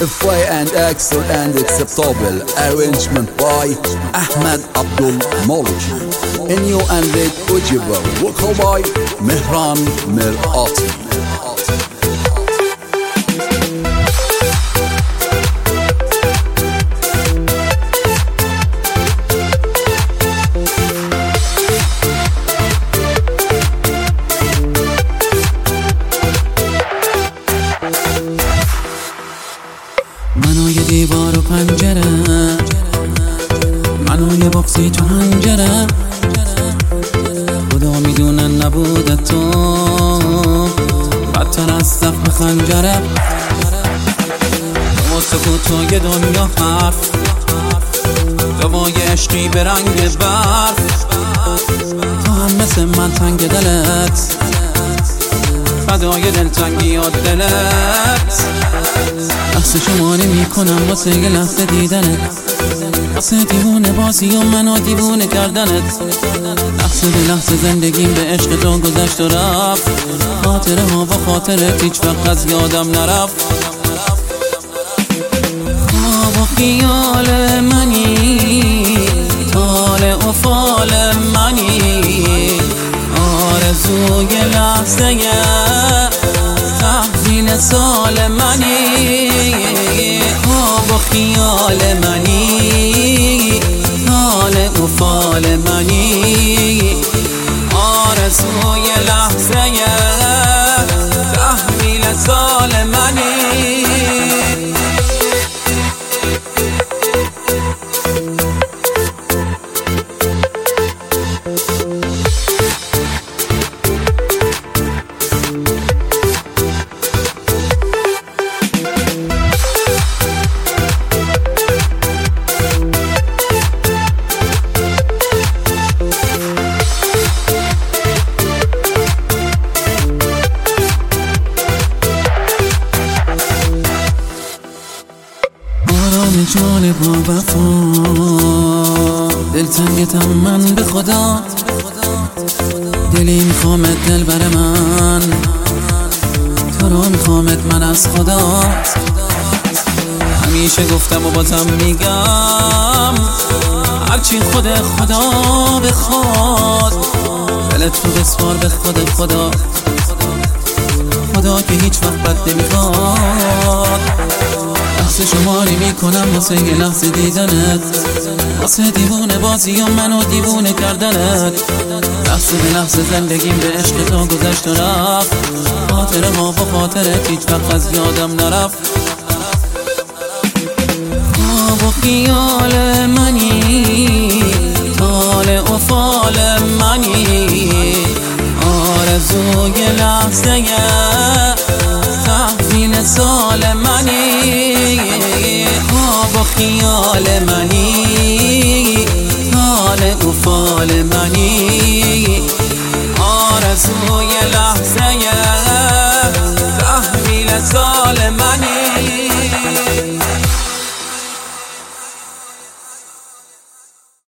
Fly and excellent and acceptable arrangement by Ahmed Abdul Maliki. A new and late audible vocal by Mehran Mirati. منو یه دیوار و پنجره، منو یه باکسی تو هنجره، خدا میدونه نبوده تو بدتر از زخم خنجره. تو سکوت و یه دنیا حرف، دوای عشقی به رنگ برف، تو هم مثل من تنگ دلت، فدای دلتنگی و دلت. لحظه شماری میکنم واسه یه لحظه دیدنت، واسه دیوونه بازی و منو دیوونه کردنت. لحظه به لحظه زندگیم به عشق تو گذشت و رفت، خاطره ها و خاطرت هیچ وقت از یادم نرفت. خواب و خیال منی، طالع و فال منی، آرزوی لحظه تحویل سال منی. خواب و خیال منی، طالع و فال منی، آرزوی لحظه تحویل سال منی. جان با وفا، دلتنگتم من به خدا، دلی میخوامت دل بر من، تو رو میخوامت من از خدا. همیشه گفتم و بازم میگم، هرچی خود خدا بخواد، دلت تو بسپار به خود خدا، خدا که هیچ وقت بد نمیخواد. لحظه شماری میکنم واسه یه لحظه دیدنت، واسه دیوونه بازی و منو دیوونه کردنت. لحظه به لحظه زندگیم به عشق تو گذشت و رفت، خاطره ها و خاطرت هیچ وقت از یادم نرفت. خواب و خیال منی، طالع و فال منی، آرزوی لحظه تحویل سال منی. خواب و خیال منی، طالع و فال منی، آرزوی لحظه